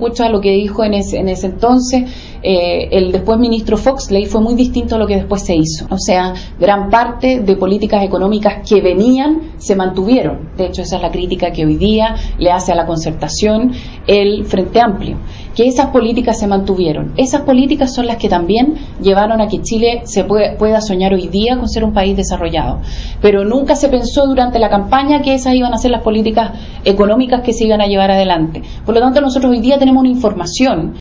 escucha lo que dijo en ese entonces, el después ministro Fox, le fue muy distinto a lo que después se hizo. O sea, gran parte de políticas económicas que venían se mantuvieron. De hecho, esa es la crítica que hoy día le hace a la concertación el Frente Amplio, que esas políticas se mantuvieron. Esas políticas son las que también llevaron a que Chile se pueda soñar hoy día con ser un país desarrollado. Pero nunca se pensó durante la campaña que esas iban a ser las políticas económicas que se iban a llevar adelante. Por lo tanto, nosotros hoy día tenemos una información